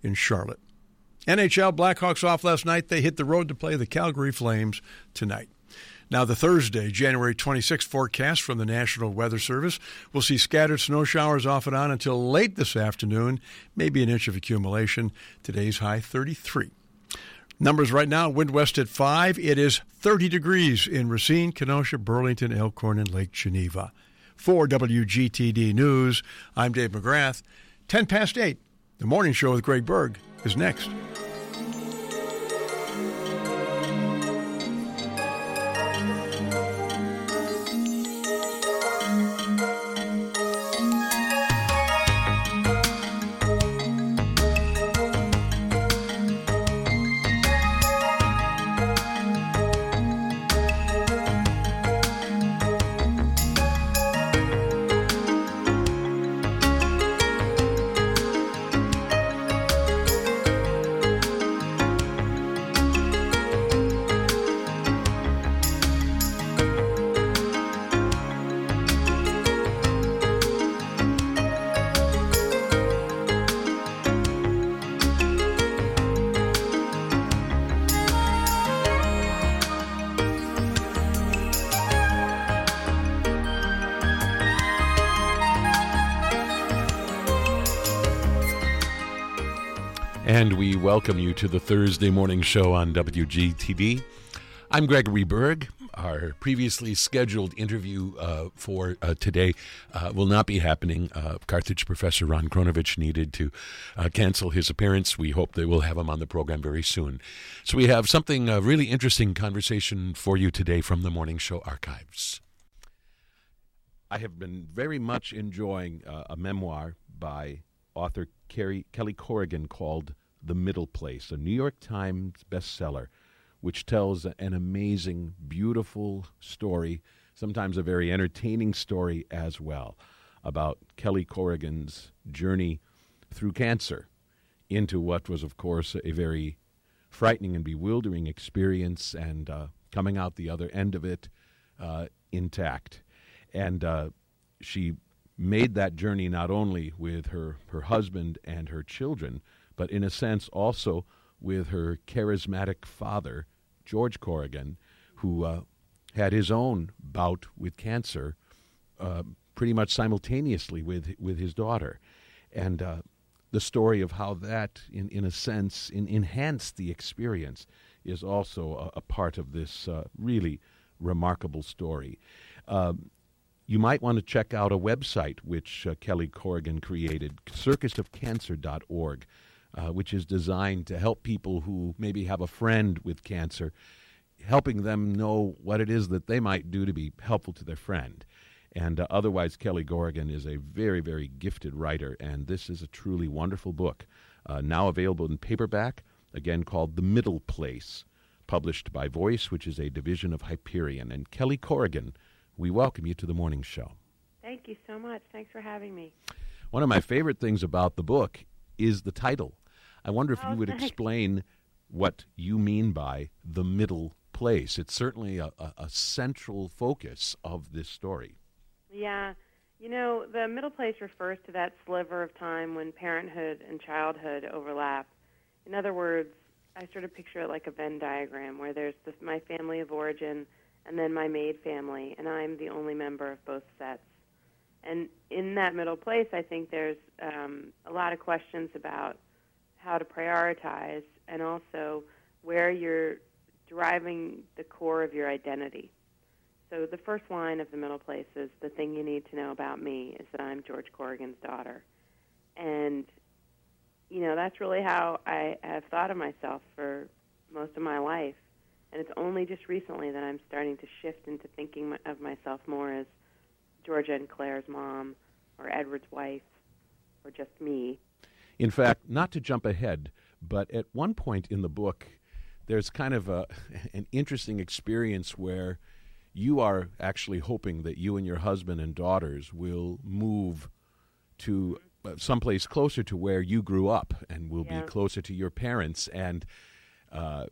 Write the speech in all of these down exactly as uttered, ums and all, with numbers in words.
in Charlotte. N H L Blackhawks off last night. They hit the road to play the Calgary Flames tonight. Now, the Thursday, January twenty-sixth forecast from the National Weather Service will see scattered snow showers off and on until late this afternoon, maybe an inch of accumulation. Today's high thirty-three. Numbers right now, wind west at five. It is thirty degrees in Racine, Kenosha, Burlington, Elkhorn, and Lake Geneva. For W G T D News, I'm Dave McGrath. ten past eight, the morning show with Greg Berg is next. And we welcome you to the Thursday morning show on W G T D. I'm Gregory Berg. Our previously scheduled interview uh, for uh, today uh, will not be happening. Uh, Carthage professor Ron Kronovich needed to uh, cancel his appearance. We hope that we'll have him on the program very soon. So we have something, a really interesting conversation for you today from the morning show archives. I have been very much enjoying uh, a memoir by author Kerry, Kelly Corrigan called The Middle Place, a New York Times bestseller, which tells an amazing, beautiful story, sometimes a very entertaining story as well, about Kelly Corrigan's journey through cancer into what was, of course, a very frightening and bewildering experience, and uh, coming out the other end of it uh, intact. And uh, she made that journey not only with her, her husband and her children, but in a sense also with her charismatic father, George Corrigan, who uh, had his own bout with cancer uh, pretty much simultaneously with with his daughter. And uh, the story of how that, in, in a sense, in, enhanced the experience is also a, a part of this uh, really remarkable story. Um, You might want to check out a website which uh, Kelly Corrigan created, circus of cancer dot org, uh, which is designed to help people who maybe have a friend with cancer, helping them know what it is that they might do to be helpful to their friend. And uh, otherwise, Kelly Corrigan is a very, very gifted writer, and this is a truly wonderful book, uh, now available in paperback, again called The Middle Place, published by Voice, which is a division of Hyperion. And Kelly Corrigan, we welcome you to the morning show. Thank you so much. Thanks for having me. One of my favorite things about the book is the title. I wonder if oh, you would thanks. explain what you mean by the middle place. It's certainly a, a, a central focus of this story. Yeah. You know, the middle place refers to that sliver of time when parenthood and childhood overlap. In other words, I sort of picture it like a Venn diagram where there's this, my family of origin, and then my maid family, and I'm the only member of both sets. And in that middle place, I think there's um, a lot of questions about how to prioritize and also where you're deriving the core of your identity. So the first line of the middle place is, the thing you need to know about me is that I'm George Corrigan's daughter. And, you know, that's really how I have thought of myself for most of my life. And it's only just recently that I'm starting to shift into thinking of myself more as Georgia and Claire's mom, or Edward's wife, or just me. In fact, not to jump ahead, but at one point in the book, there's kind of a, an interesting experience where you are actually hoping that you and your husband and daughters will move to someplace closer to where you grew up and will yeah. be closer to your parents. And uh,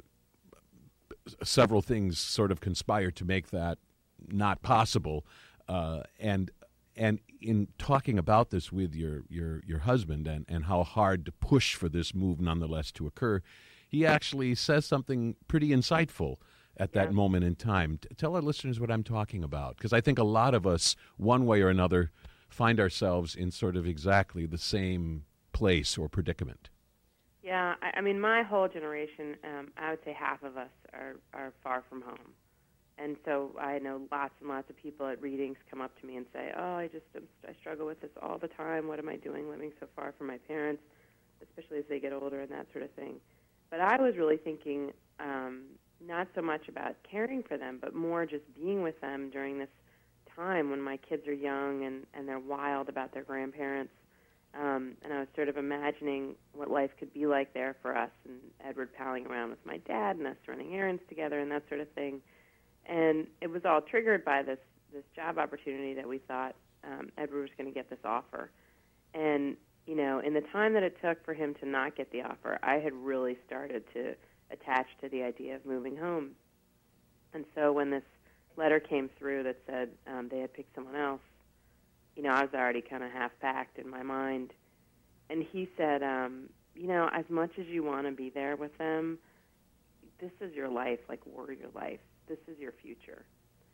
several things sort of conspire to make that not possible. Uh, and and in talking about this with your, your, your husband and, and how hard to push for this move nonetheless to occur, he actually says something pretty insightful at that Yeah. moment in time. T- tell our listeners what I'm talking about, because I think a lot of us, one way or another, find ourselves in sort of exactly the same place or predicament. Yeah, I, I mean, my whole generation, um, I would say half of us are, are far from home. And so I know lots and lots of people at readings come up to me and say, oh, I just am, I struggle with this all the time. What am I doing living so far from my parents, especially as they get older and that sort of thing. But I was really thinking um, not so much about caring for them, but more just being with them during this time when my kids are young and, and they're wild about their grandparents. Um, and I was sort of imagining what life could be like there for us, and Edward palling around with my dad and us running errands together and that sort of thing. And it was all triggered by this, this job opportunity that we thought um, Edward was going to get this offer. And, you know, in the time that it took for him to not get the offer, I had really started to attach to the idea of moving home. And so when this letter came through that said um, they had picked someone else, you know, I was already kind of half-packed in my mind. And he said, um, you know, as much as you want to be there with them, this is your life, like warrior life. This is your future.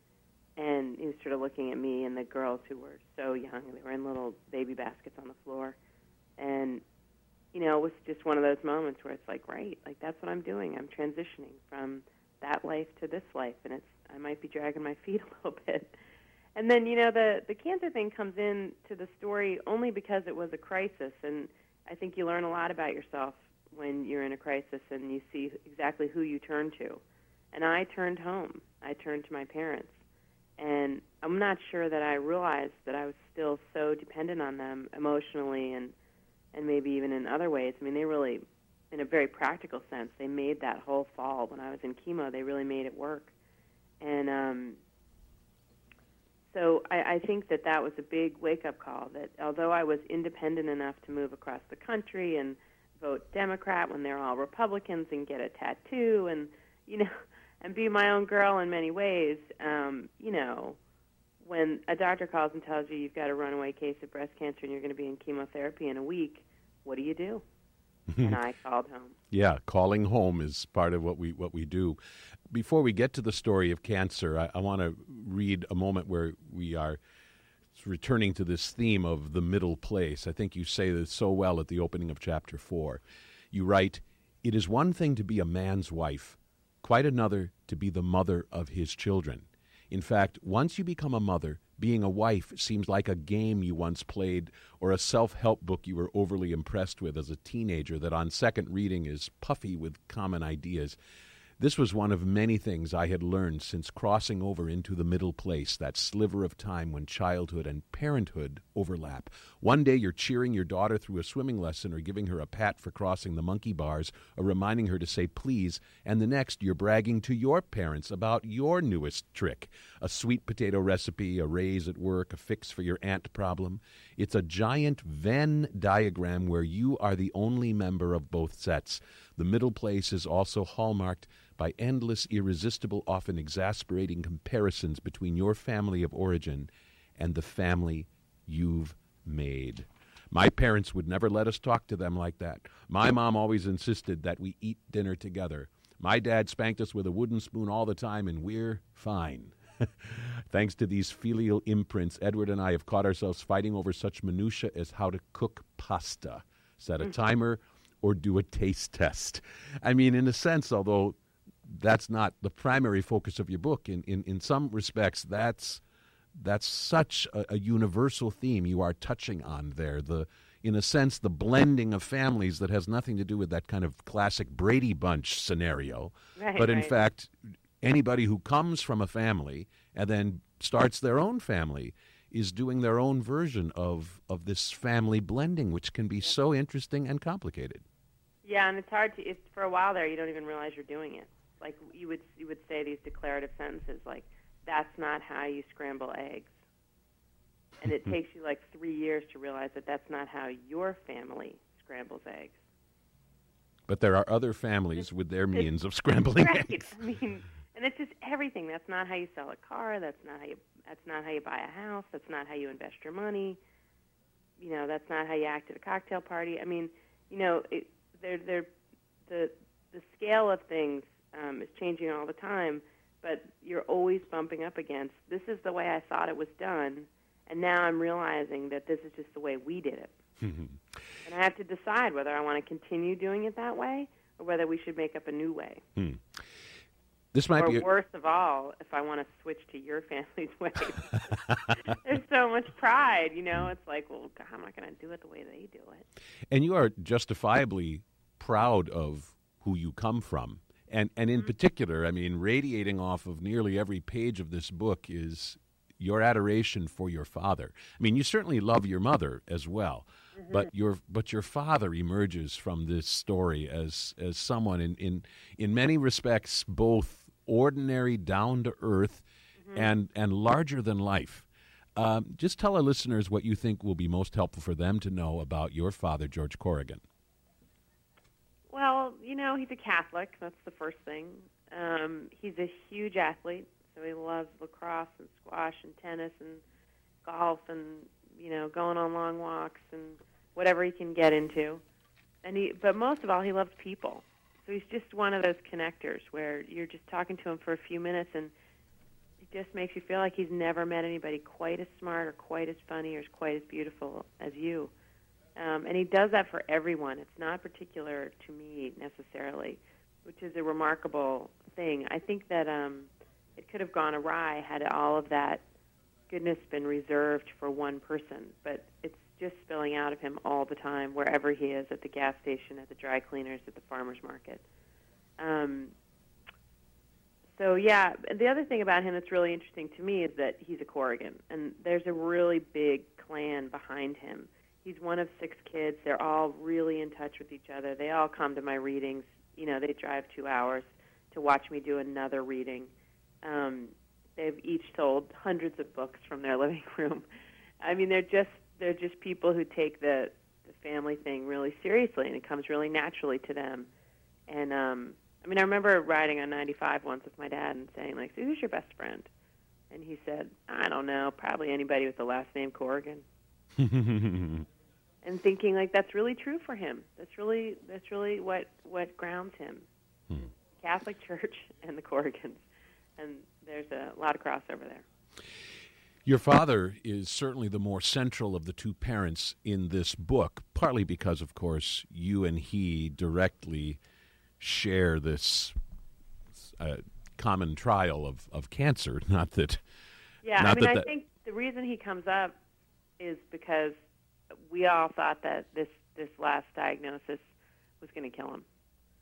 And he was sort of looking at me and the girls who were so young. They were in little baby baskets on the floor. And, you know, it was just one of those moments where it's like, right, like that's what I'm doing. I'm transitioning from that life to this life. And it's I might be dragging my feet a little bit. And then, you know, the, the cancer thing comes in to the story only because it was a crisis. And I think you learn a lot about yourself when you're in a crisis and you see exactly who you turn to. And I turned home. I turned to my parents. And I'm not sure that I realized that I was still so dependent on them emotionally and, and maybe even in other ways. I mean, they really, in a very practical sense, they made that whole fall when I was in chemo. They really made it work. And um, so I, I think that that was a big wake-up call, that although I was independent enough to move across the country and vote Democrat when they're all Republicans and get a tattoo and, you know, and be my own girl in many ways, um, you know, when a doctor calls and tells you you've got a runaway case of breast cancer and you're going to be in chemotherapy in a week, what do you do? And I called home. Yeah, calling home is part of what we what we do. Before we get to the story of cancer, I, I want to read a moment where we are returning to this theme of the middle place. I think you say this so well at the opening of chapter four. You write, "It is one thing to be a man's wife, quite another to be the mother of his children. In fact, once you become a mother, being a wife seems like a game you once played or a self-help book you were overly impressed with as a teenager that on second reading is puffy with common ideas. This was one of many things I had learned since crossing over into the middle place, that sliver of time when childhood and parenthood overlap. One day you're cheering your daughter through a swimming lesson or giving her a pat for crossing the monkey bars or reminding her to say please, and the next you're bragging to your parents about your newest trick, a sweet potato recipe, a raise at work, a fix for your ant problem. It's a giant Venn diagram where you are the only member of both sets. The middle place is also hallmarked by endless, irresistible, often exasperating comparisons between your family of origin and the family you've made. My parents would never let us talk to them like that. My mom always insisted that we eat dinner together. My dad spanked us with a wooden spoon all the time, and we're fine." Thanks to these filial imprints, Edward and I have caught ourselves fighting over such minutia as how to cook pasta, set a timer, or do a taste test. I mean, in a sense, although that's not the primary focus of your book, in, in, in some respects, that's that's such a, a universal theme you are touching on there. The, in a sense, the blending of families that has nothing to do with that kind of classic Brady Bunch scenario, Right, but in right. fact, anybody who comes from a family and then starts their own family is doing their own version of, of this family blending, which can be so interesting and complicated. Yeah, and it's hard to. It's, for a while there, you don't even realize you're doing it. Like you would, you would say these declarative sentences, like "That's not how you scramble eggs," and it takes you like three years to realize that that's not how your family scrambles eggs. But there are other families with their means of scrambling Right. eggs. I mean, And it's just everything. That's not how you sell a car. That's not how you. That's not how you buy a house. That's not how you invest your money. You know, that's not how you act at a cocktail party. I mean, you know, it, they're, they're, the the scale of things um, is changing all the time, but you're always bumping up against, this is the way I thought it was done, and now I'm realizing that this is just the way we did it. And I have to decide whether I want to continue doing it that way or whether we should make up a new way. Hmm. This might or be a- worse of all, if I want to switch to your family's way. There's so much pride, you know. It's like, well, how am I going to do it the way they do it? And you are justifiably proud of who you come from. And and in mm-hmm. particular, I mean, radiating off of nearly every page of this book is your adoration for your father. I mean, you certainly love your mother as well, mm-hmm. but your but your father emerges from this story as as someone in in, in many respects both ordinary, down to earth, mm-hmm. and and larger than life. Um, just tell our listeners what you think will be most helpful for them to know about your father, George Corrigan. Well, you know, he's a Catholic. That's the first thing. Um, he's a huge athlete, so he loves lacrosse and squash and tennis and golf and, you know, going on long walks and whatever he can get into. And he, but most of all, he loves people. So he's just one of those connectors where you're just talking to him for a few minutes and it just makes you feel like he's never met anybody quite as smart or quite as funny or quite as beautiful as you. Um, and he does that for everyone. It's not particular to me necessarily, which is a remarkable thing. I think that um, it could have gone awry had all of that goodness been reserved for one person, but it's just spilling out of him all the time, wherever he is, at the gas station, at the dry cleaners, at the farmer's market. Um, so, yeah, the other thing about him that's really interesting to me is that he's a Corrigan, and there's a really big clan behind him. He's one of six kids. They're all really in touch with each other. They all come to my readings. You know, they drive two hours to watch me do another reading. Um, they've each sold hundreds of books from their living room. I mean, they're just they're just people who take the, the family thing really seriously, and it comes really naturally to them. And, um, I mean, I remember riding on ninety-five once with my dad and saying, like, so who's your best friend? And he said, I don't know, probably anybody with the last name Corrigan. And thinking, like, that's really true for him. That's really that's really what, what grounds him. Hmm. Catholic Church and the Corrigans. And there's a lot of crossover there. Your father is certainly the more central of the two parents in this book, partly because, of course, you and he directly share this uh, common trial of, of cancer. Not that... Yeah, not I mean, that I that... think the reason he comes up is because we all thought that this, this last diagnosis was going to kill him.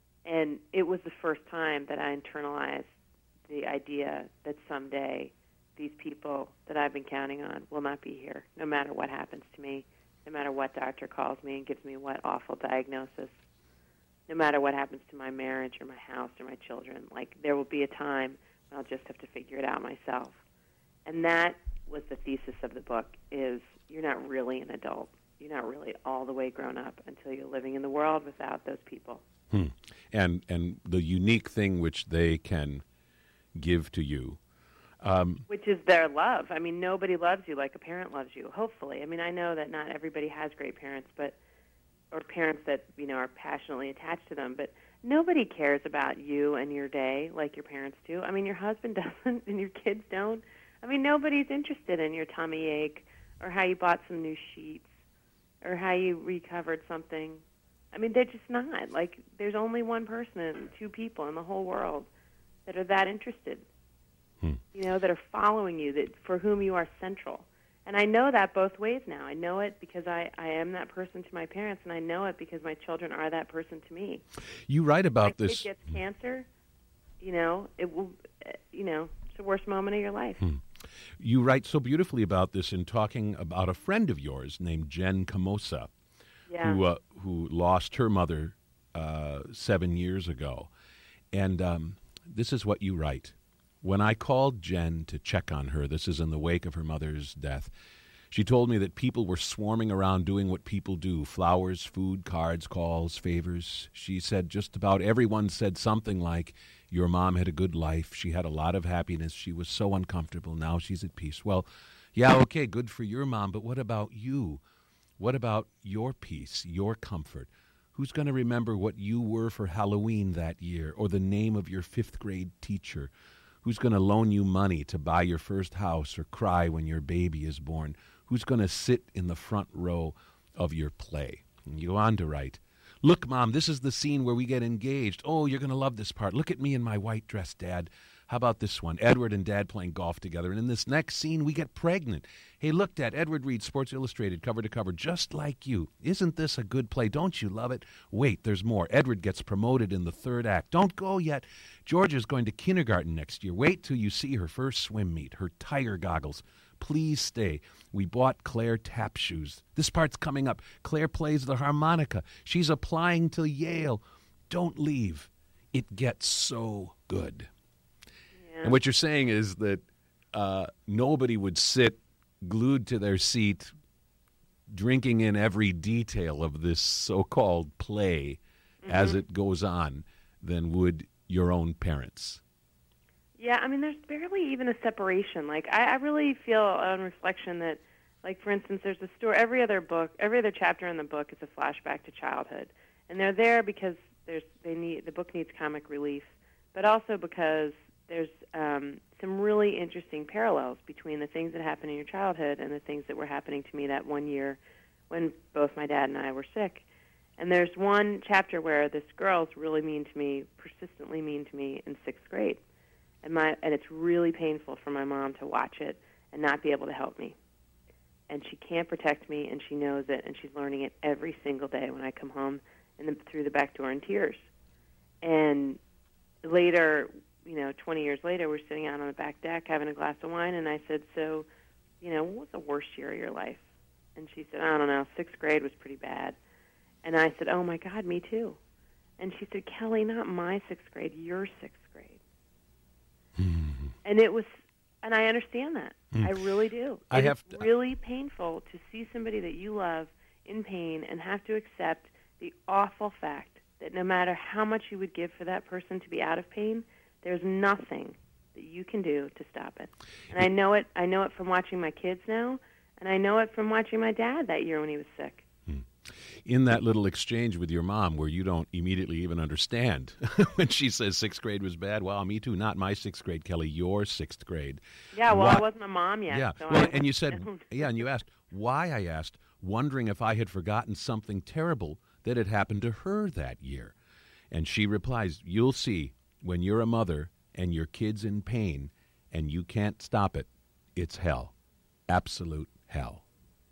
And it was the first time that I internalized the idea that someday these people that I've been counting on will not be here, no matter what happens to me, no matter what doctor calls me and gives me what awful diagnosis, no matter what happens to my marriage or my house or my children. Like, there will be a time when I'll just have to figure it out myself. And that was the thesis of the book, is you're not really an adult. You're not really all the way grown up until you're living in the world without those people. Hmm. And and the unique thing which they can give to you. Um, Which is their love. I mean, nobody loves you like a parent loves you, hopefully. I mean, I know that not everybody has great parents, but or parents that, you know, are passionately attached to them, but nobody cares about you and your day like your parents do. I mean, your husband doesn't and your kids don't. I mean, nobody's interested in your tummy ache or how you bought some new sheets or how you recovered something. I mean, they're just not. Like, there's only one person and two people in the whole world that are that interested. Hmm. You know, that are following you, that for whom you are central. And I know that both ways now. I know it because I, I am that person to my parents, and I know it because my children are that person to me. You write about if my this. Kid gets cancer, you know, it will, you know, it's the worst moment of your life. Hmm. You write so beautifully about this in talking about a friend of yours named Jen Camosa, yeah. who uh, who lost her mother uh, seven years ago. And um, this is what you write. When I called Jen to check on her, this is in the wake of her mother's death, She told me that people were swarming around doing what people do, flowers, food, cards, calls, favors. She said just about everyone said something like, your mom had a good life, she had a lot of happiness, she was so uncomfortable, now she's at peace. Well, yeah, okay, good for your mom, but what about you? What about your peace, your comfort? Who's going to remember what you were for Halloween that year, or the name of your fifth grade teacher? Who's going to loan you money to buy your first house or cry when your baby is born? Who's going to sit in the front row of your play? And you go on to write, look, Mom, this is the scene where we get engaged. Oh, you're going to love this part. Look at me in my white dress, Dad. How about this one? Edward and Dad playing golf together. And in this next scene, we get pregnant. Hey, look, Dad, Edward reads Sports Illustrated cover to cover, just like you. Isn't this a good play? Don't you love it? Wait, there's more. Edward gets promoted in the third act. Don't go yet. Georgia's going to kindergarten next year. Wait till you see her first swim meet, her tiger goggles. Please stay. We bought Claire tap shoes. This part's coming up. Claire plays the harmonica. She's applying to Yale. Don't leave. It gets so good. Yeah. And what you're saying is that uh, nobody would sit glued to their seat drinking in every detail of this so-called play mm-hmm. as it goes on than would your own parents. Yeah, I mean, there's barely even a separation. Like, I, I really feel on reflection that, like, for instance, there's a story, every other book, every other chapter in the book is a flashback to childhood. And they're there because there's they need the book needs comic relief, but also because there's um, some really interesting parallels between the things that happened in your childhood and the things that were happening to me that one year when both my dad and I were sick. And there's one chapter where this girl's really mean to me, persistently mean to me in sixth grade. And my and it's really painful for my mom to watch it and not be able to help me. And she can't protect me, and she knows it, and she's learning it every single day when I come home and through the back door in tears. And later, you know, twenty years later, we're sitting out on the back deck having a glass of wine, and I said, so, you know, what was the worst year of your life? And she said, I don't know, sixth grade was pretty bad. And I said, oh, my God, me too. And she said, Kelly, not my sixth grade, your sixth grade. And it was, and I understand that. Mm. I really do. I it's have to, really painful to see somebody that you love in pain and have to accept the awful fact that no matter how much you would give for that person to be out of pain, there's nothing that you can do to stop it. And I know it. I know it from watching my kids now, and I know it from watching my dad that year when he was sick. In that little exchange with your mom where you don't immediately even understand when she says sixth grade was bad, well, me too, not my sixth grade, Kelly, your sixth grade. Yeah, well, why? I wasn't a mom yet. Yeah, so well, I and you said, yeah, and you asked, why, I asked, wondering if I had forgotten something terrible that had happened to her that year. And she replies, you'll see, when you're a mother and your kid's in pain and you can't stop it, it's hell. Absolute hell.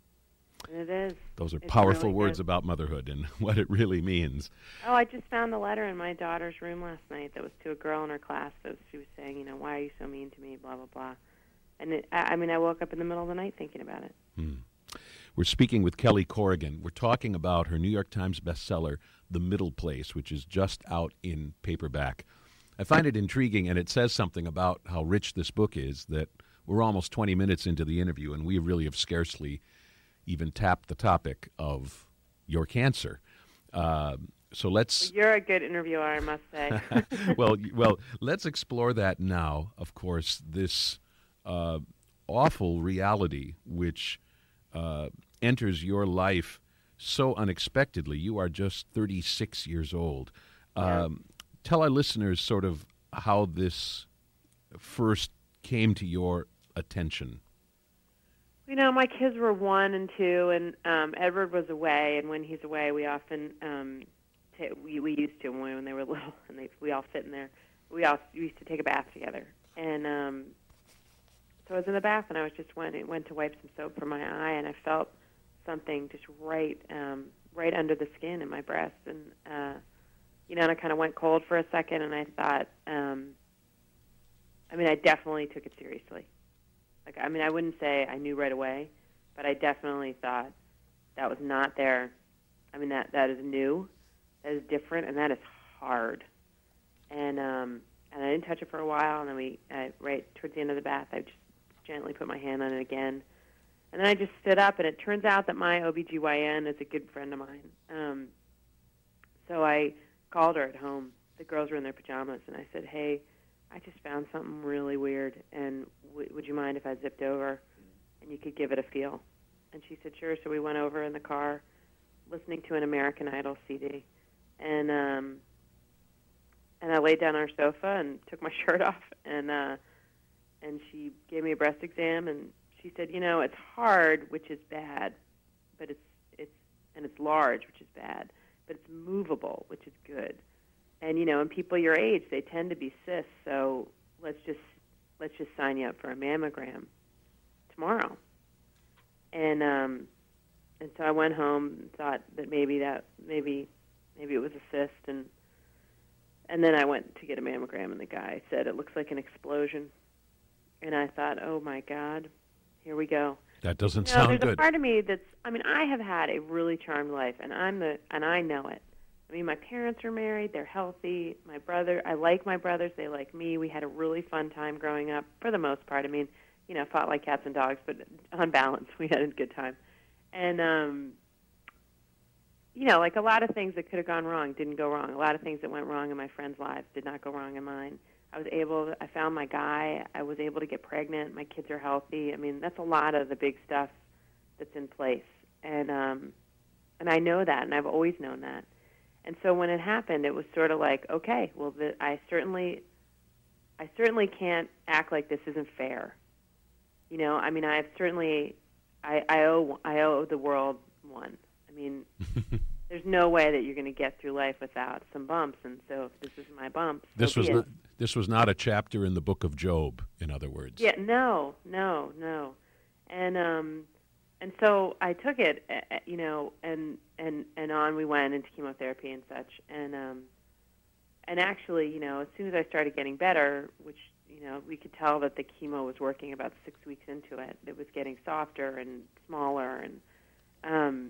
It is. Those are it's powerful really words good. about motherhood and what it really means. Oh, I just found a letter in my daughter's room last night that was to a girl in her class. That she was saying, you know, why are you so mean to me, blah, blah, blah. And it, I, I mean, I woke up in the middle of the night thinking about it. Hmm. We're speaking with Kelly Corrigan. We're talking about her New York Times bestseller, The Middle Place, which is just out in paperback. I find it intriguing, and it says something about how rich this book is, that we're almost twenty minutes into the interview, and we really have scarcely even tapped the topic of your cancer. Uh, so let's... Well, you're a good interviewer, I must say. well, well, let's explore that now, of course, this uh, awful reality which uh, enters your life so unexpectedly. You are just thirty-six years old. Yeah. Um, tell our listeners sort of how this first came to your attention. You know, my kids were one and two, and um, Edward was away. And when he's away, we often um, t- we we used to when they were little, and they, we all fit in there. We all we used to take a bath together. And um, so I was in the bath, and I was just went went to wipe some soap from my eye, and I felt something just right um, right under the skin in my breast, and uh, you know, and I kind of went cold for a second, and I thought, um, I mean, I definitely took it seriously. Like, I mean, I wouldn't say I knew right away, but I definitely thought that was not there. I mean, that that is new, that is different, and that is hard. And um, and I didn't touch it for a while, and then we, uh, right towards the end of the bath, I just gently put my hand on it again. And then I just stood up, and it turns out that my O B G Y N is a good friend of mine. Um, so I called her at home. The girls were in their pajamas, and I said, hey, I just found something really weird, and w- would you mind if I zipped over and you could give it a feel? And she said, sure. So we went over in the car, listening to an American Idol C D. And um, and I laid down on our sofa and took my shirt off, and uh, and she gave me a breast exam, and she said, you know, it's hard, which is bad, but it's it's and it's large, which is bad, but it's movable, which is good. And you know, in people your age, they tend to be cysts, so let's just let's just sign you up for a mammogram tomorrow. And um, and so I went home and thought that maybe that maybe maybe it was a cyst, and and then I went to get a mammogram, and the guy said it looks like an explosion, and I thought, oh my God, here we go. That doesn't you know, sound there's good. There's a part of me that's, I mean, I have had a really charmed life, and I'm the and I know it. I mean, my parents are married, they're healthy. My brother, I like my brothers, they like me. We had a really fun time growing up, for the most part. I mean, you know, fought like cats and dogs, but on balance, we had a good time. And, um, you know, like a lot of things that could have gone wrong didn't go wrong. A lot of things that went wrong in my friends' lives did not go wrong in mine. I was able to, I found my guy. I was able to get pregnant. My kids are healthy. I mean, that's a lot of the big stuff that's in place. And, um, and I know that, and I've always known that. And so when it happened, it was sort of like, okay, well, the, I certainly, I certainly can't act like this isn't fair. You know, I mean, I've certainly, I, I owe, I owe the world one. I mean, there's no way that you're going to get through life without some bumps. And so, if this is my bump, so this was be not, it. this was not a chapter in the book of Job, in other words. Yeah, no, no, no, and um, and so I took it, uh, you know, and and and on we went into chemotherapy and such, and um, and actually, you know, as soon as I started getting better, which you know, we could tell that the chemo was working about six weeks into it. It was getting softer and smaller, and um,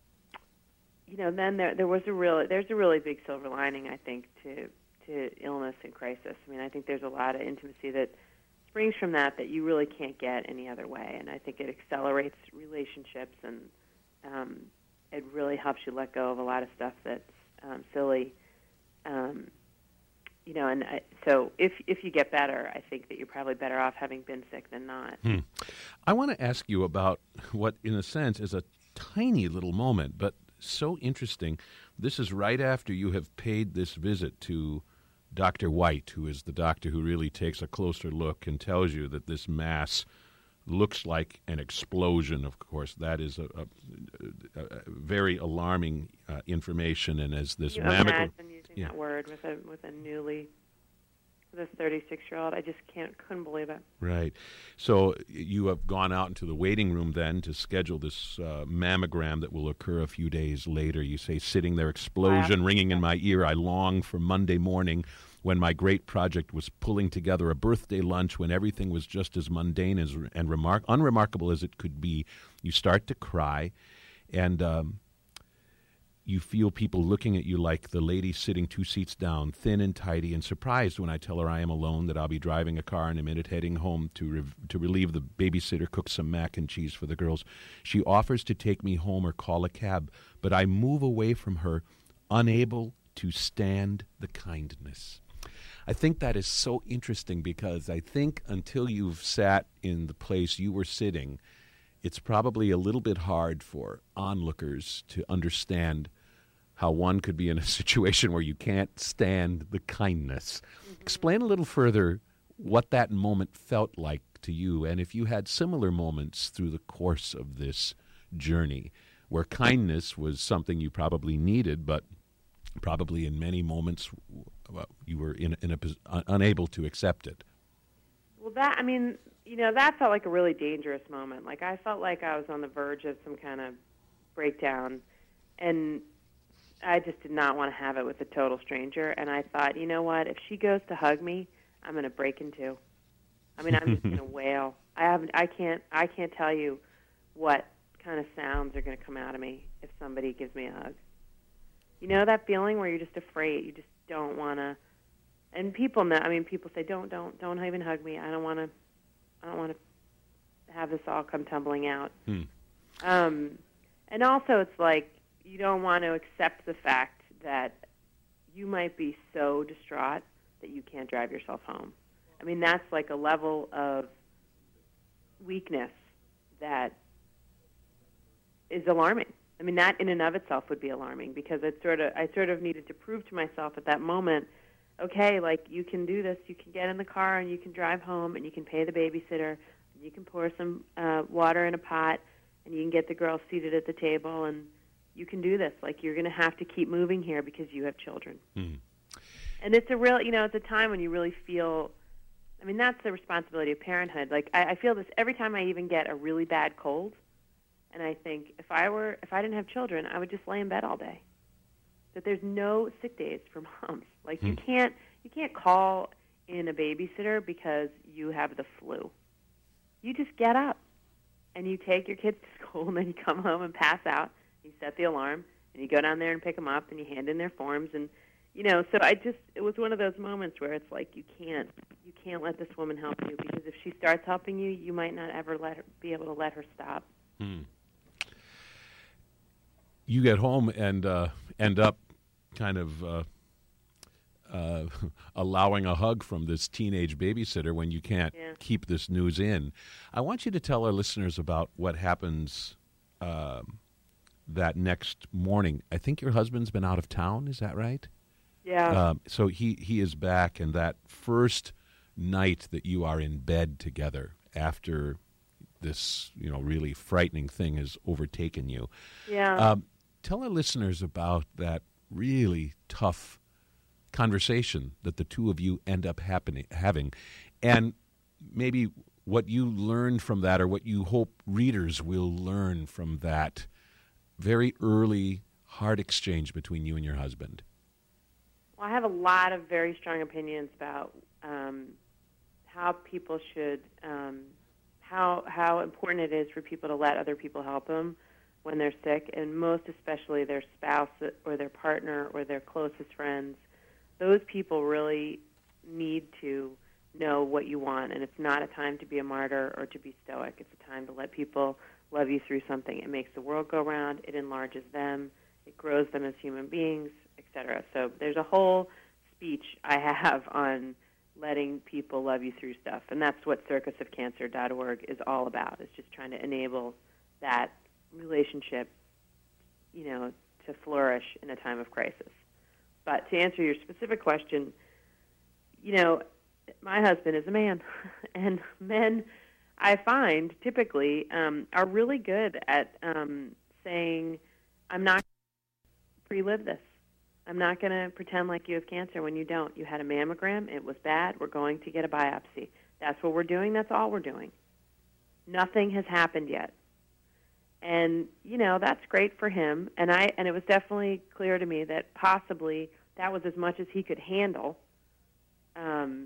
you know, then there there was a real there's a really big silver lining, I think, to to illness and crisis. I mean, I think there's a lot of intimacy that springs from that that you really can't get any other way, and I think it accelerates relationships, and um, it really helps you let go of a lot of stuff that's um, silly. Um, you know, and I, so if if you get better, I think that you're probably better off having been sick than not. Hmm. I want to ask you about what, in a sense, is a tiny little moment, but so interesting. This is right after you have paid this visit to Doctor White, who is the doctor who really takes a closer look and tells you that this mass looks like an explosion. Of course, that is a, a, a very alarming uh, information. And as this you mammogram, imagine using yeah. that word with a with a newly with a thirty-six-year-old, I just can't couldn't believe it. Right. So you have gone out into the waiting room then to schedule this uh, mammogram that will occur a few days later. You say, sitting there, explosion Wow. ringing in my ear. I long for Monday morning when my great project was pulling together a birthday lunch, when everything was just as mundane as, and remark, unremarkable as it could be. You start to cry, and um, you feel people looking at you like the lady sitting two seats down, thin and tidy, and surprised when I tell her I am alone, that I'll be driving a car in a minute, heading home to re- to relieve the babysitter, cook some mac and cheese for the girls. She offers to take me home or call a cab, but I move away from her, unable to stand the kindness. I think that is so interesting, because I think until you've sat in the place you were sitting, it's probably a little bit hard for onlookers to understand how one could be in a situation where you can't stand the kindness. Mm-hmm. Explain a little further what that moment felt like to you, and if you had similar moments through the course of this journey where kindness was something you probably needed, but probably in many moments well, you were in, in a uh, unable to accept it. Well, that I mean, you know, that felt like a really dangerous moment. Like I felt like I was on the verge of some kind of breakdown, and I just did not want to have it with a total stranger. And I thought, you know what? If she goes to hug me, I'm going to break in two. I mean, I'm just going to wail. I haven't. I can't. I can't tell you what kind of sounds are going to come out of me if somebody gives me a hug. You know that feeling where you're just afraid. You just don't want to. And people know. I mean, people say, "Don't, don't, don't even hug me. I don't want to. I don't want to. have this all come tumbling out. Hmm. Um, and also, it's like you don't want to accept the fact that you might be so distraught that you can't drive yourself home. I mean, that's like a level of weakness that is alarming. I mean, that in and of itself would be alarming because it sort of, I sort of needed to prove to myself at that moment, okay, like you can do this. You can get in the car and you can drive home and you can pay the babysitter. And you can pour some uh, water in a pot and you can get the girls seated at the table and you can do this. Like you're going to have to keep moving here because you have children. Mm. And it's a real, you know, it's a time when you really feel, I mean, that's the responsibility of parenthood. Like I, I feel this every time I even get a really bad cold. And I think if I were, if I didn't have children, I would just lay in bed all day. That there's no sick days for moms. Like you Hmm. can't, you can't call in a babysitter because you have the flu. You just get up and you take your kids to school and then you come home and pass out. You set the alarm and you go down there and pick them up and you hand in their forms and, you know, so I just, it was one of those moments where it's like you can't, you can't let this woman help you because if she starts helping you, you might not ever let her, be able to let her stop. Hmm. You get home and uh, end up kind of uh, uh, allowing a hug from this teenage babysitter when you can't Yeah. keep this news in. I want you to tell our listeners about what happens uh, that next morning. I think your husband's been out of town, is that right? Yeah. Um, so he, he is back, and that first night that you are in bed together after this, you know, really frightening thing has overtaken you. Yeah. Um, tell our listeners about that really tough conversation that the two of you end up happening, having, and maybe what you learned from that or what you hope readers will learn from that very early, hard exchange between you and your husband. Well, I have a lot of very strong opinions about um, how people should, um, how how important it is for people to let other people help them when they're sick, and most especially their spouse or their partner or their closest friends. Those people really need to know what you want, and it's not a time to be a martyr or to be stoic. It's a time to let people love you through something. It makes the world go round. It enlarges them. It grows them as human beings, et cetera. So there's a whole speech I have on letting people love you through stuff, and that's what circus of cancer dot org is all about. It's just trying to enable that relationship, you know, to flourish in a time of crisis. But to answer your specific question, you know, my husband is a man, and men, I find, typically um, are really good at um, saying, I'm not going to pre-live this. I'm not going to pretend like you have cancer when you don't. You had a mammogram. It was bad. We're going to get a biopsy. That's what we're doing. That's all we're doing. Nothing has happened yet. And, you know, that's great for him. And I and it was definitely clear to me that possibly that was as much as he could handle. Um,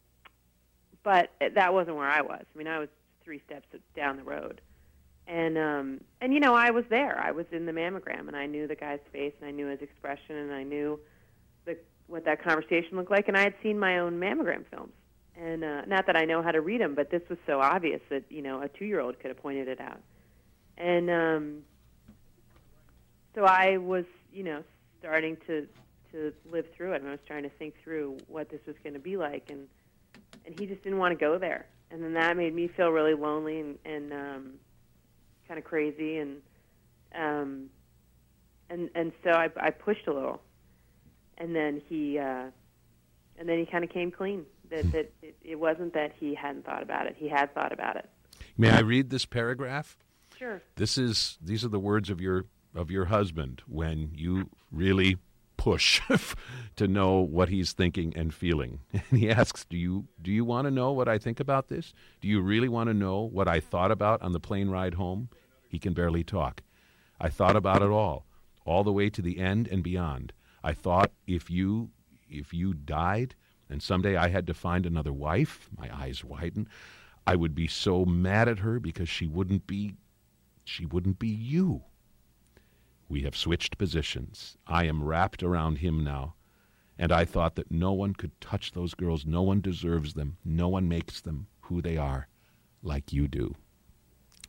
but that wasn't where I was. I mean, I was three steps down the road. And, um, and you know, I was there. I was in the mammogram, and I knew the guy's face, and I knew his expression, and I knew the, what that conversation looked like. And I had seen my own mammogram films. And uh, not that I know how to read them, but this was so obvious that, you know, a two-year-old could have pointed it out. And um, so I was, you know, starting to, to live through it. And I was trying to think through what this was going to be like. And and he just didn't want to go there. And then that made me feel really lonely and, and um, kind of crazy. And um, and and so I, I pushed a little. And then he uh, and then he kind of came clean. That, that it, it wasn't that he hadn't thought about it. He had thought about it. May I read this paragraph? Sure. This is these are the words of your of your husband when you really push to know what he's thinking and feeling. And he asks, "Do you do you want to know what I think about this? Do you really want to know what I thought about on the plane ride home?" He can barely talk. "I thought about it all, all the way to the end and beyond. I thought if you if you died and someday I had to find another wife," my eyes widen, "I would be so mad at her because she wouldn't be She wouldn't be you. We have switched positions. I am wrapped around him now, and I thought that no one could touch those girls. No one deserves them. No one makes them who they are like you do."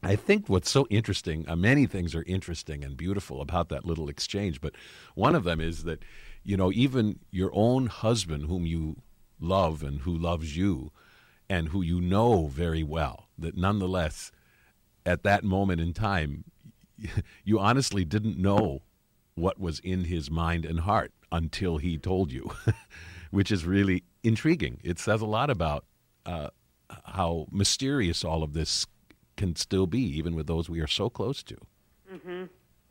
I think what's so interesting, uh, many things are interesting and beautiful about that little exchange, but one of them is that, you know, even your own husband, whom you love and who loves you and who you know very well, that nonetheless, at that moment in time, you honestly didn't know what was in his mind and heart until he told you, which is really intriguing. It says a lot about uh, how mysterious all of this can still be, even with those we are so close to. Mm-hmm.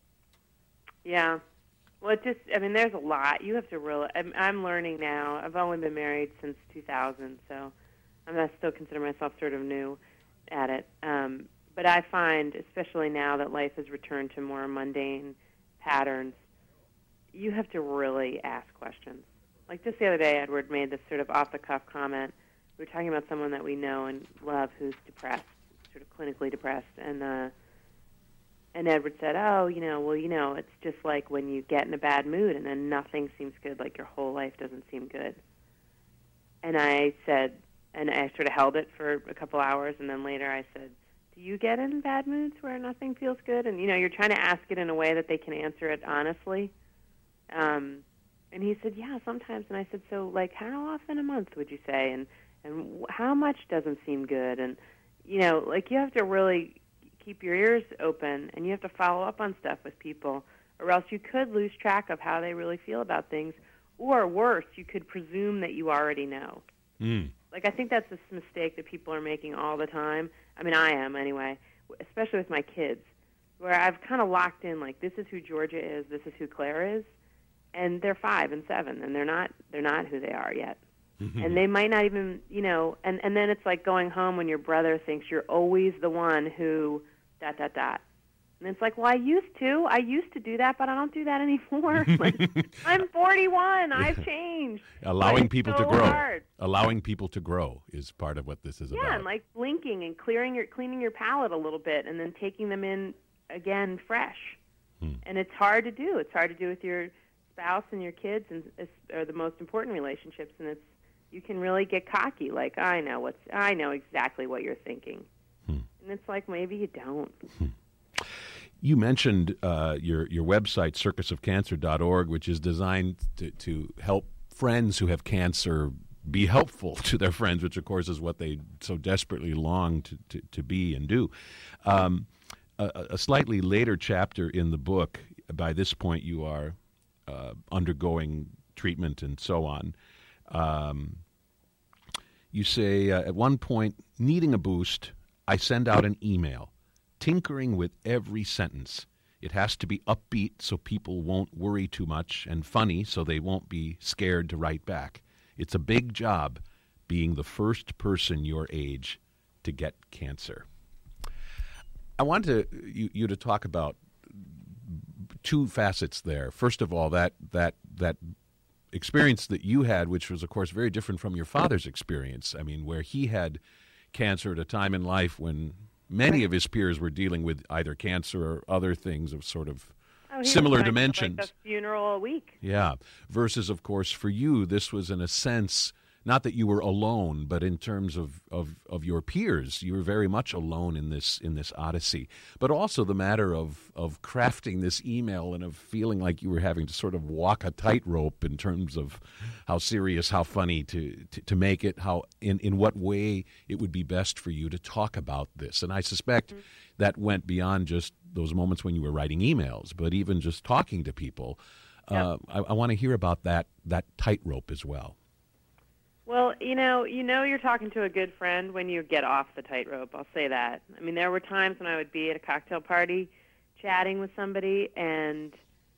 Yeah. Well, it just, I mean, there's a lot. You have to really, I'm, I'm learning now. I've only been married since two thousand, so I'm, I still consider myself sort of new at it. Um, but I find, especially now that life has returned to more mundane patterns, you have to really ask questions. Like just the other day, Edward made this sort of off-the-cuff comment. We were talking about someone that we know and love who's depressed, sort of clinically depressed, and uh, and Edward said, oh, you know, well, you know, it's just like when you get in a bad mood and then nothing seems good, like your whole life doesn't seem good. And I said, and I sort of held it for a couple hours, and then later I said, do you get in bad moods where nothing feels good? And, you know, you're trying to ask it in a way that they can answer it honestly. Um, and he said, yeah, sometimes. And I said, so, like, how often a month would you say? And, and how much doesn't seem good? And, you know, like you have to really keep your ears open, and you have to follow up on stuff with people, or else you could lose track of how they really feel about things. Or worse, you could presume that you already know. Mm. Like, I think that's a mistake that people are making all the time. I mean, I am anyway, especially with my kids, where I've kind of locked in, like, this is who Georgia is, this is who Claire is, and they're five and seven, and they're not they're not who they are yet. And they might not even, you know, and, and then it's like going home when your brother thinks you're always the one who dot, dot, dot. And it's like, well, I used to. I used to do that, but I don't do that anymore. Like, I'm forty-one. I've changed. Allowing people so to grow. Hard. Allowing people to grow is part of what this is yeah, about. Yeah, and like blinking and clearing your, cleaning your palate a little bit and then taking them in again fresh. Hmm. And it's hard to do. It's hard to do with your spouse and your kids, and are the most important relationships. And it's you can really get cocky, like I know what's I know exactly what you're thinking, hmm. and it's like maybe you don't. Hmm. You mentioned uh, your your website circus of cancer dot org, which is designed to, to help friends who have cancer be helpful to their friends, which of course is what they so desperately long to, to, to be and do. Um, a, a slightly later chapter in the book, by this point you are uh, undergoing treatment and so on. Um, you say, uh, at one point, needing a boost, I send out an email, tinkering with every sentence. It has to be upbeat so people won't worry too much, and funny so they won't be scared to write back. It's a big job being the first person your age to get cancer. I want to, you, you to talk about two facets there. First of all, that that that experience that you had, which was, of course, very different from your father's experience. I mean, where he had cancer at a time in life when many of his peers were dealing with either cancer or other things of sort of oh, similar dimensions. Like a funeral a week. Yeah. Versus, of course, for you, this was in a sense, not that you were alone, but in terms of, of, of your peers, you were very much alone in this in this odyssey. But also the matter of, of crafting this email and of feeling like you were having to sort of walk a tightrope in terms of how serious, how funny to, to, to make it, how in, in what way it would be best for you to talk about this. And I suspect mm-hmm. that went beyond just those moments when you were writing emails, but even just talking to people. Yep. Uh, I, I want to hear about that that tightrope as well. Well, you know, you know you're talking to a good friend when you get off the tightrope. I'll say that. I mean, there were times when I would be at a cocktail party chatting with somebody, and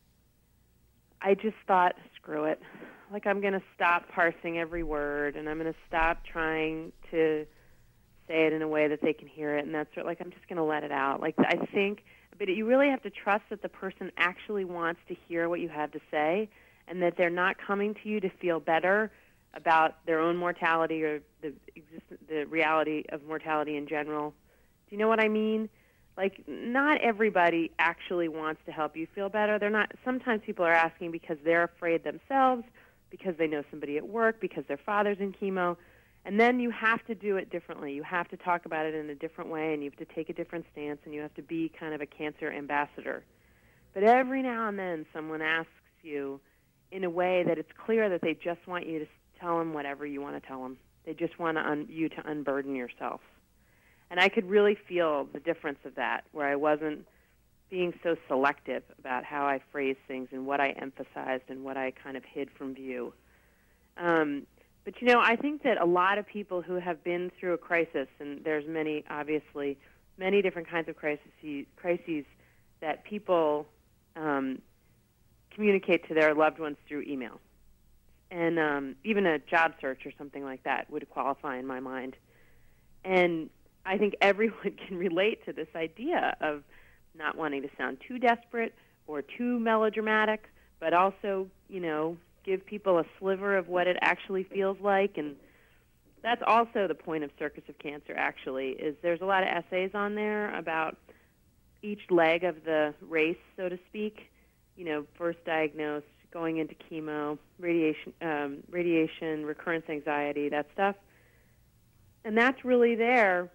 I just thought, screw it. Like, I'm going to stop parsing every word, and I'm going to stop trying to say it in a way that they can hear it, and that's sort of like, I'm just going to let it out. Like, I think, but you really have to trust that the person actually wants to hear what you have to say, and that they're not coming to you to feel better about their own mortality or the exist- the reality of mortality in general. Do you know what I mean? Like, not everybody actually wants to help you feel better. They're not. Sometimes people are asking because they're afraid themselves, because they know somebody at work, because their father's in chemo, And then you have to do it differently. You have to talk about it in a different way, and you have to take a different stance, and you have to be kind of a cancer ambassador. But every now and then someone asks you in a way that it's clear that they just want you to tell them whatever you want to tell them. They just want to un- you to unburden yourself. And I could really feel the difference of that, where I wasn't being so selective about how I phrased things and what I emphasized and what I kind of hid from view. Um, but, you know, I think that a lot of people who have been through a crisis, and there's many, obviously, many different kinds of crises, crises that people um, communicate to their loved ones through email. And um, even a job search or something like that would qualify in my mind. And I think everyone can relate to this idea of not wanting to sound too desperate or too melodramatic, but also, you know, give people a sliver of what it actually feels like. And that's also the point of Circus of Cancer, actually, is there's a lot of essays on there about each leg of the race, so to speak, you know, first diagnosed, going into chemo, radiation, um, radiation, recurrence anxiety, that stuff. And that's really there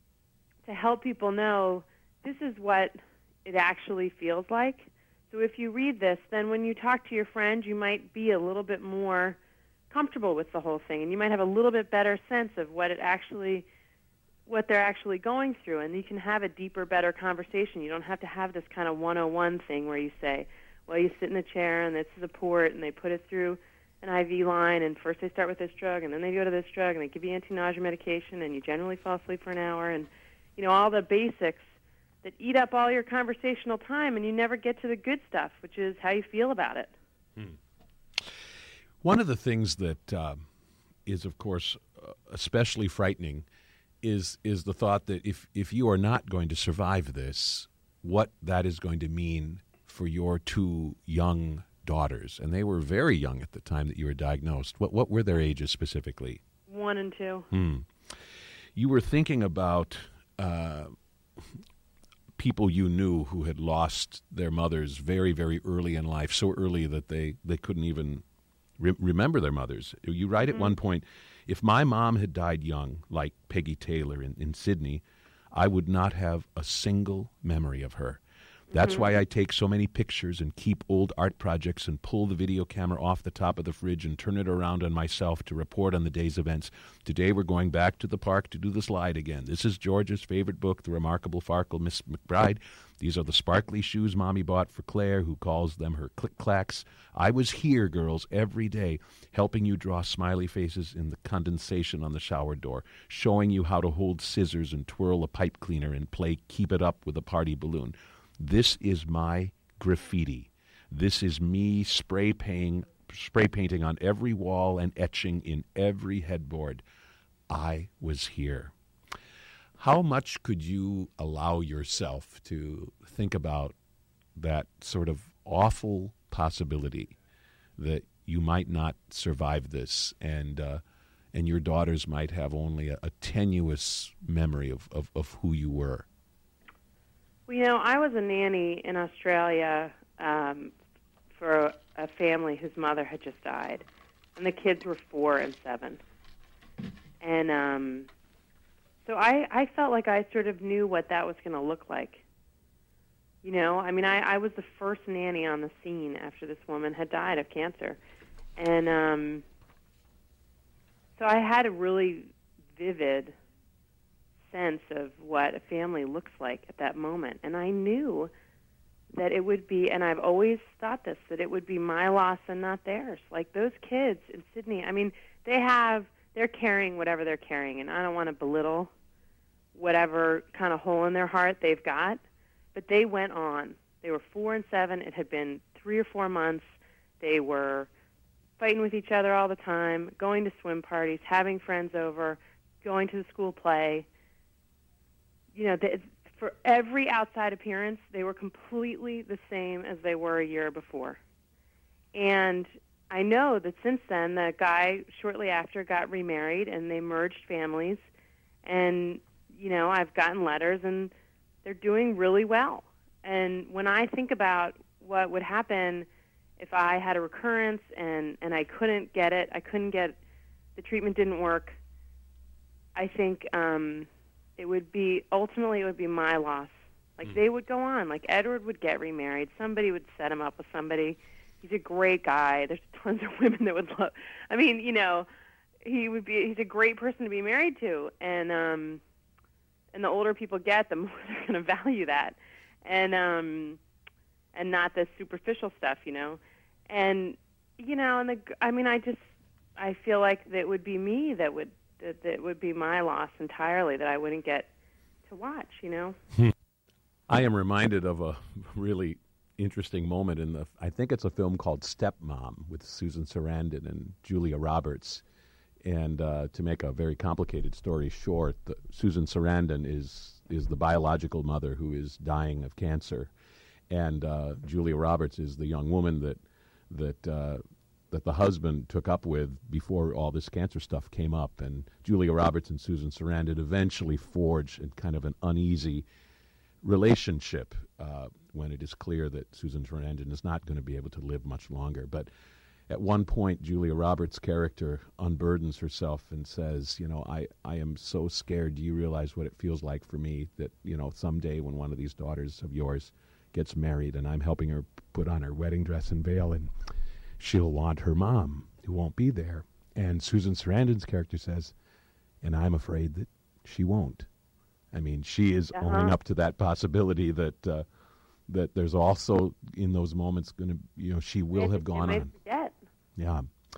to help people know this is what it actually feels like. So if you read this, then when you talk to your friend, you might be a little bit more comfortable with the whole thing, and you might have a little bit better sense of what it actually, what they're actually going through, and you can have a deeper, better conversation. You don't have to have this kind of one oh one thing where you say, well, you sit in a chair, and this is a port, and they put it through an I V line, and first they start with this drug, and then they go to this drug, and they give you anti-nausea medication, and you generally fall asleep for an hour, and, you know, all the basics that eat up all your conversational time, and you never get to the good stuff, which is how you feel about it. Hmm. One of the things that uh, is, of course, uh, especially frightening is is the thought that if, if you are not going to survive this, what that is going to mean for your two young daughters. And they were very young at the time that you were diagnosed. What what were their ages specifically? One and two. Hmm. You were thinking about uh, people you knew who had lost their mothers very, very early in life, so early that they, they couldn't even re- remember their mothers. You write at mm-hmm. one point, if my mom had died young, like Peggy Taylor in, in Sydney, I would not have a single memory of her. That's mm-hmm. why I take so many pictures and keep old art projects and pull the video camera off the top of the fridge and turn it around on myself to report on the day's events. Today we're going back to the park to do the slide again. This is George's favorite book, The Remarkable Farkle Miss McBride. These are the sparkly shoes Mommy bought for Claire, who calls them her click-clacks. I was here, girls, every day, helping you draw smiley faces in the condensation on the shower door, showing you how to hold scissors and twirl a pipe cleaner and play keep it up with a party balloon. This is my graffiti. This is me spray painting, spray painting on every wall and etching in every headboard. I was here. How much could you allow yourself to think about that sort of awful possibility that you might not survive this, and uh, and your daughters might have only a, a tenuous memory of, of, of who you were? Well, you know, I was a nanny in Australia um, for a, a family whose mother had just died, and the kids were four and seven. And um, so I, I felt like I sort of knew what that was going to look like. You know, I mean, I, I was the first nanny on the scene after this woman had died of cancer. And um, so I had a really vivid sense of what a family looks like at that moment. And I knew that it would be, and I've always thought this, that it would be my loss and not theirs. Like those kids in Sydney, I mean, they have, they're carrying whatever they're carrying, and I don't want to belittle whatever kind of hole in their heart they've got, but they went on. They were four and seven. It had been three or four months. They were fighting with each other all the time, going to swim parties, having friends over, going to the school play. You know, they, for every outside appearance, they were completely the same as they were a year before. And I know that since then, the guy shortly after got remarried, and they merged families. And, you know, I've gotten letters, and they're doing really well. And when I think about what would happen if I had a recurrence and, and I couldn't get it, I couldn't get, the treatment didn't work, I think um, it would be, ultimately it would be my loss. Like, mm. they would go on. Like, Edward would get remarried. Somebody would set him up with somebody. He's a great guy. There's tons of women that would love, I mean, you know, he would be, he's a great person to be married to. And, um, and the older people get, the more they're going to value that. And, um, and not the superficial stuff, you know. And, you know, and the, I mean, I just, I feel like that would be me that would, that, that would be my loss entirely, that I wouldn't get to watch, you know. I am reminded of a really interesting moment in the, I think it's a film called Stepmom with Susan Sarandon and Julia Roberts. And uh, to make a very complicated story short, the, Susan Sarandon is, is the biological mother who is dying of cancer. And uh, Julia Roberts is the young woman that that uh, that the husband took up with before all this cancer stuff came up. And Julia Roberts and Susan Sarandon eventually forge a kind of an uneasy relationship uh, when it is clear that Susan Sarandon is not going to be able to live much longer. But at one point, Julia Roberts' character unburdens herself and says, you know, I, I am so scared. Do you realize what it feels like for me that, you know, someday when one of these daughters of yours gets married and I'm helping her put on her wedding dress and veil, and she'll want her mom who won't be there. And Susan Sarandon's character says, and I'm afraid that she won't. I mean, she is uh-huh. owning up to that possibility that uh, that there's also in those moments going to, you know, she will have gone on. Forget. Yeah.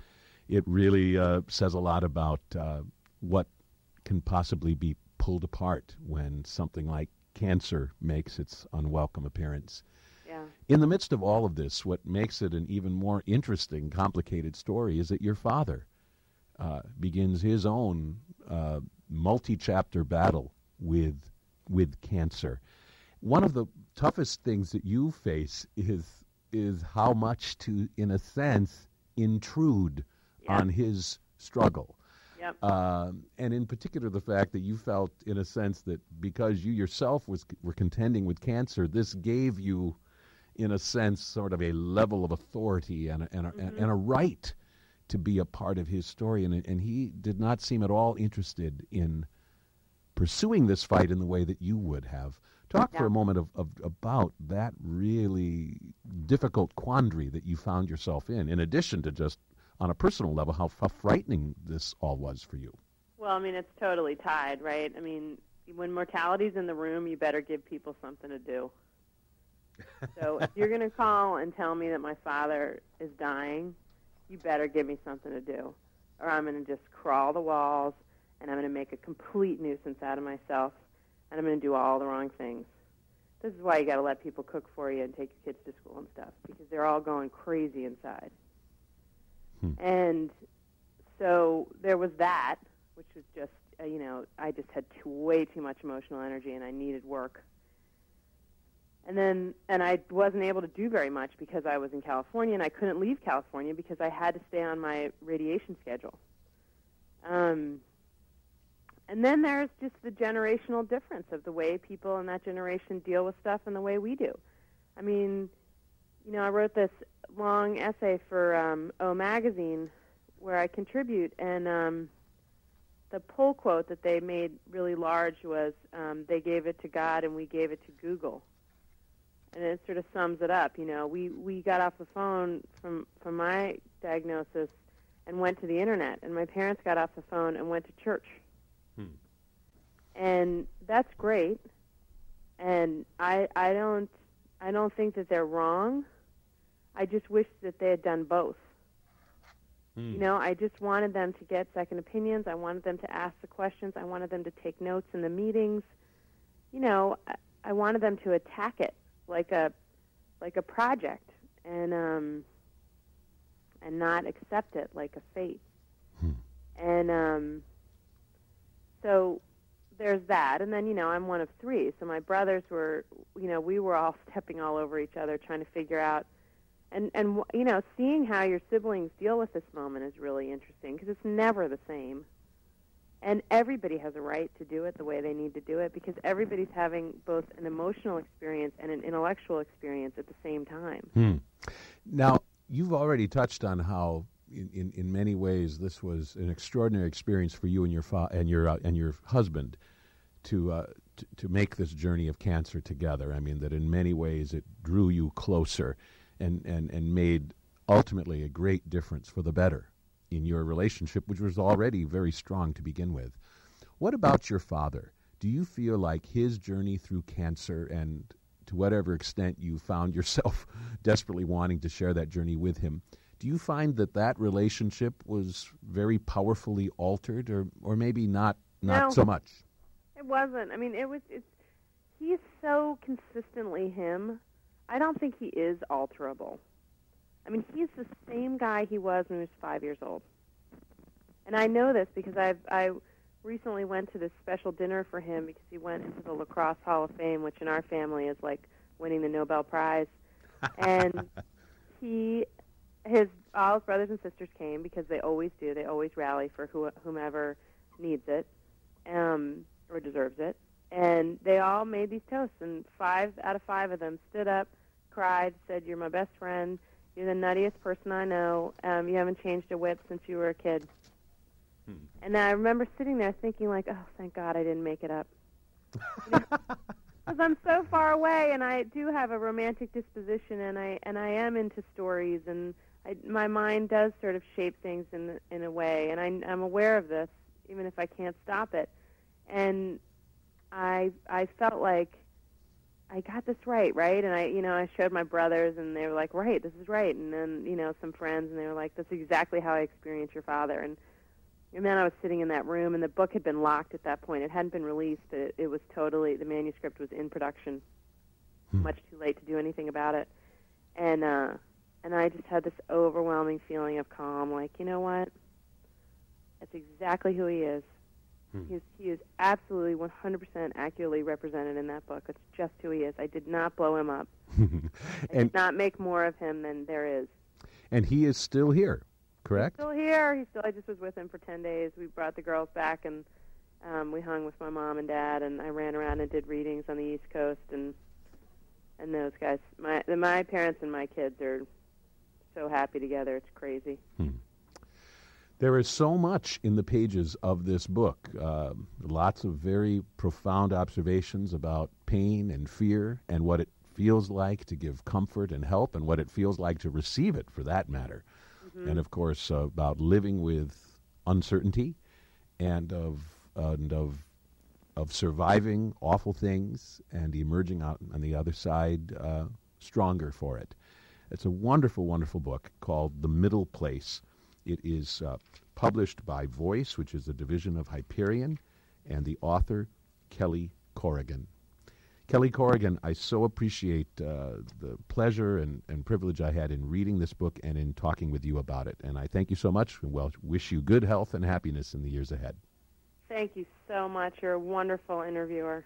It really uh, says a lot about uh, what can possibly be pulled apart when something like cancer makes its unwelcome appearance. Yeah. In the midst of all of this, what makes it an even more interesting, complicated story is that your father uh, begins his own uh, multi-chapter battle with with cancer. One of the toughest things that you face is is how much to, in a sense, intrude yeah. on his struggle. Yep. Uh, and in particular, the fact that you felt, in a sense, that because you yourself was were contending with cancer, this gave you, in a sense, sort of a level of authority and a, and a, mm-hmm. and a right to be a part of his story. And, and he did not seem at all interested in pursuing this fight in the way that you would have. Talk yeah. for a moment of, of about that really difficult quandary that you found yourself in, in addition to just on a personal level, how, how frightening this all was for you. Well, I mean, it's totally tied, right? I mean, when mortality's in the room, you better give people something to do. So if you're going to call and tell me that my father is dying, you better give me something to do, or I'm going to just crawl the walls, and I'm going to make a complete nuisance out of myself, and I'm going to do all the wrong things. This is why you got to let people cook for you and take your kids to school and stuff, because they're all going crazy inside. Hmm. And so there was that, which was just, uh, you know, I just had too, way too much emotional energy, and I needed work. And then, and I wasn't able to do very much because I was in California, and I couldn't leave California because I had to stay on my radiation schedule. Um, and then there's just the generational difference of the way people in that generation deal with stuff and the way we do. I mean, you know, I wrote this long essay for um, O Magazine where I contribute, and um, the pull quote that they made really large was, um, they gave it to God and we gave it to Google. And it sort of sums it up. You know, we, we got off the phone from, from my diagnosis and went to the Internet, and my parents got off the phone and went to church. Hmm. And that's great. And I I don't I don't think that they're wrong. I just wish that they had done both. Hmm. You know, I just wanted them to get second opinions. I wanted them to ask the questions. I wanted them to take notes in the meetings. You know, I, I wanted them to attack it like a like a project, and um, and not accept it like a fate. Hmm. And um, so there's that. And then, you know, I'm one of three. So my brothers were, you know, we were all stepping all over each other trying to figure out. And, and you know, seeing how your siblings deal with this moment is really interesting because it's never the same. And everybody has a right to do it the way they need to do it because everybody's having both an emotional experience and an intellectual experience at the same time. Hmm. Now, you've already touched on how in, in, in many ways, this was an extraordinary experience for you and your fa- and your uh, and your husband to, uh, to to make this journey of cancer together. I mean, that in many ways it drew you closer, and, and, and made ultimately a great difference for the better in your relationship, which was already very strong to begin with. What about your father? Do you feel like his journey through cancer, and to whatever extent you found yourself desperately wanting to share that journey with him, do you find that that relationship was very powerfully altered, or, or maybe not not No, so much? It wasn't. I mean, it was. It's, he's so consistently him. I don't think he is alterable. I mean, he's the same guy he was when he was five years old. And I know this because I've I recently went to this special dinner for him because he went into the Lacrosse Hall of Fame, which in our family is like winning the Nobel Prize. And he, his all his brothers and sisters came because they always do. They always rally for who, whomever needs it um, or deserves it. And they all made these toasts, and five out of five of them stood up, cried, said, "You're my best friend. You're the nuttiest person I know. Um, you haven't changed a whit since you were a kid." Hmm. And I remember sitting there thinking, like, oh, thank God I didn't make it up. Because I'm so far away, and I do have a romantic disposition, and I and I am into stories, and I, my mind does sort of shape things in in a way, and I, I'm aware of this, even if I can't stop it. And I I felt like I got this right, right? And I, you know, I showed my brothers, and they were like, right, this is right. And then, you know, some friends, and they were like, that's exactly how I experienced your father. And and then I was sitting in that room, and the book had been locked at that point. It hadn't been released, but it, it was totally, the manuscript was in production. Hmm. Much too late to do anything about it. And uh, and I just had this overwhelming feeling of calm, like, you know what? That's exactly who he is. He's, he is absolutely one hundred percent accurately represented in that book. It's just who he is. I did not blow him up. I did not make more of him than there is. And he is still here, correct? He's still here. He's still. I just was with him for ten days. We brought the girls back, and um, we hung with my mom and dad, and I ran around and did readings on the East Coast, and and those guys. My my parents and my kids are so happy together. It's crazy. Hmm. There is so much in the pages of this book, uh, lots of very profound observations about pain and fear and what it feels like to give comfort and help and what it feels like to receive it, for that matter. Mm-hmm. And, of course, uh, about living with uncertainty and of and of of surviving awful things and emerging out on the other side uh, stronger for it. It's a wonderful, wonderful book called The Middle Place. It is uh, published by Voice, which is a division of Hyperion, and the author, Kelly Corrigan. Kelly Corrigan, I so appreciate uh, the pleasure and, and privilege I had in reading this book and in talking with you about it. And I thank you so much, and well, wish you good health and happiness in the years ahead. Thank you so much. You're a wonderful interviewer.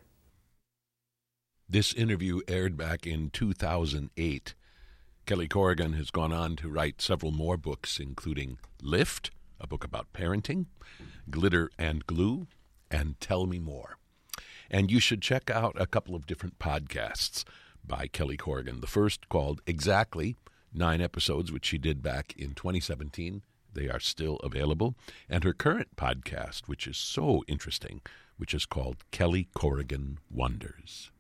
This interview aired back in two thousand eight. Kelly Corrigan has gone on to write several more books, including Lift, a book about parenting, Glitter and Glue, and Tell Me More. And you should check out a couple of different podcasts by Kelly Corrigan. The first, called Exactly, nine episodes, which she did back in twenty seventeen. They are still available. And her current podcast, which is so interesting, which is called Kelly Corrigan Wonders.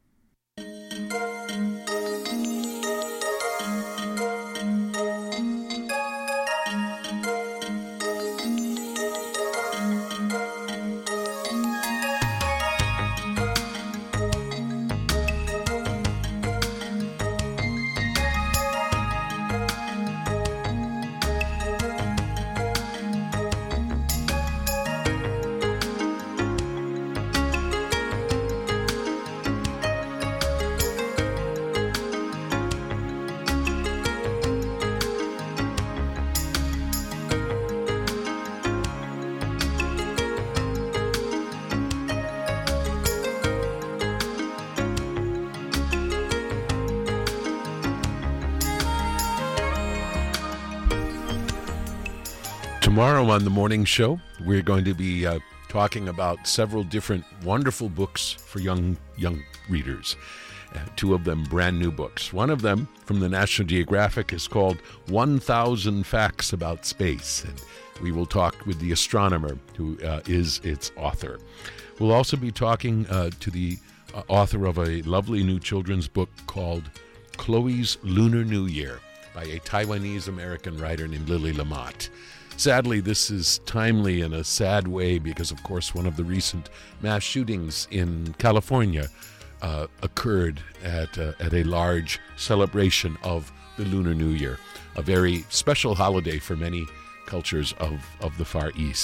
Tomorrow on the morning show, we're going to be uh, talking about several different wonderful books for young young readers. Uh, two of them brand new books. One of them from the National Geographic is called one thousand Facts About Space. And we will talk with the astronomer who uh, is its author. We'll also be talking uh, to the uh, author of a lovely new children's book called Chloe's Lunar New Year by a Taiwanese-American writer named Lily Lamotte. Sadly, this is timely in a sad way because, of course, one of the recent mass shootings in California uh, occurred at, uh, at a large celebration of the Lunar New Year, a very special holiday for many cultures of, of the Far East.